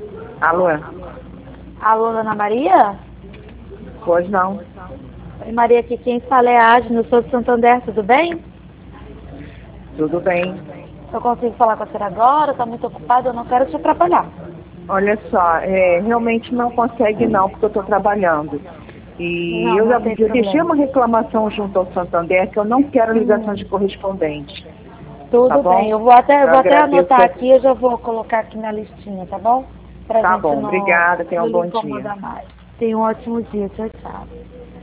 Alô? Alô, Dona Maria? Pois não. Oi, Maria, aqui quem fala é a Agnes, sou de Santander, tudo bem? Tudo bem. Eu consigo falar com a senhora agora? Está muito ocupada, eu não quero te atrapalhar. Olha só, realmente não consegue não, porque eu estou trabalhando. E Não, eu, não já- tem eu deixei problema. uma reclamação junto ao Santander que eu não quero ligação de correspondente, tá Tudo bem, bom? eu Eu vou até agradeço. anotar aqui, eu já vou colocar aqui na listinha, tá bom? Pra Tá gente bom, obrigada, tenha não um lhe bom dia. incomodar mais. Tenha um ótimo dia, tchau, tchau.